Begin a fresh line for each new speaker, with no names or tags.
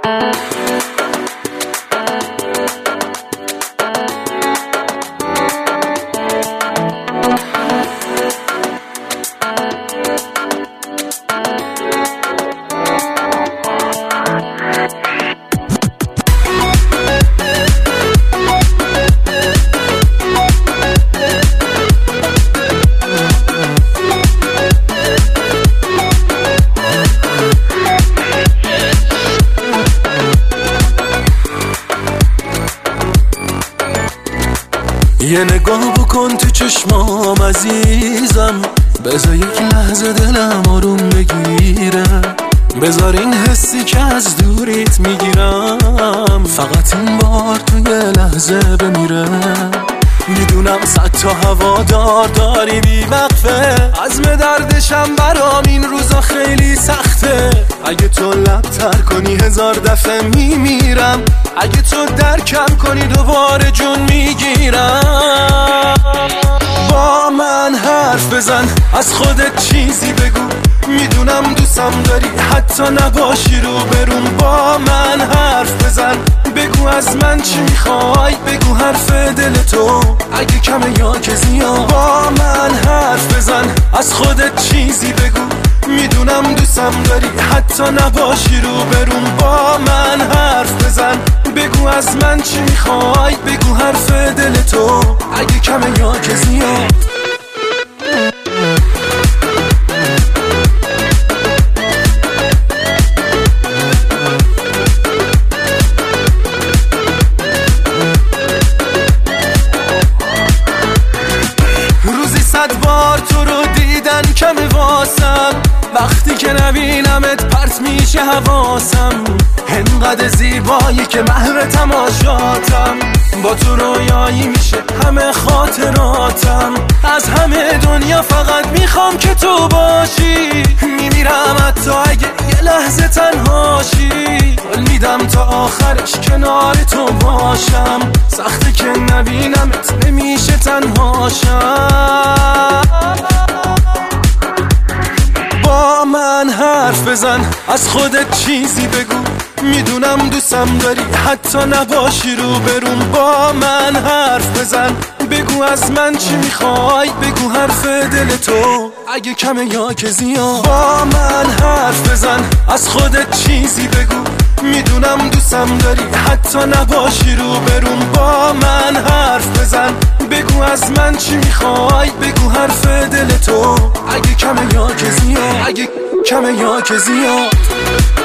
یه نگاه بکن تو چشمام عزیزم، بذار یک لحظه دلم آروم بگیره، بذار این حسی که از دوریت میگیرم فقط این بار تو یه لحظه بمیره. میدونم صد تا هوادار داری بی وقفه، عزم دردشم برام این روزا خیلی سخته. اگه تو لب تر کنی هزار دفعه میمیرم، اگه تو درکم کنی دوباره جون میگیرم. با من حرف بزن، از خودت چیزی بگو، میدونم دوستم داری حتی نباشی رو برون. با من حرف بزن، بگو از من چی میخوای، بگو حرف دل تو اگه کمه یا که زیاد. با من حرف بزن، از خودت چیزی بگو، میدونم دوستم داری حتی نباشی رو برون. با من حرف بزن، بگو از من چی میخوای، بگو حرف دل تو اگه کمه یا که زیاد. روزی 100 بار تو رو دیدن کمه واسم، وقتی که نبینمت پرت میشه حواسم. انقدر زیبایی که محو تماشاتم، با تو رویایی میشه همه خاطراتم. از همه دنیا فقط میخوام که تو باشی، میمیرم حتی اگه یه لحظه تنهاشی. قول میدم تا آخرش کنار تو باشم، سخته که نبینمت نمیشه تنهاشم. با من حرف بزن، از خودت چیزی بگو، میدونم دوستم داری حتی نباشی رو برون. با من حرف بزن، بگو از من چی میخوای، بگو حرف دل تو اگه کمه یا که زیاد. با من حرف بزن، از خودت چیزی بگو، میدونم دوستم داری حتی نباشی رو برون. با من حرف بزن، بگو از من چی میخوای، بگو حرف دل تو اگه کمه یا که زیاد، اگه کمه یا که زیاد.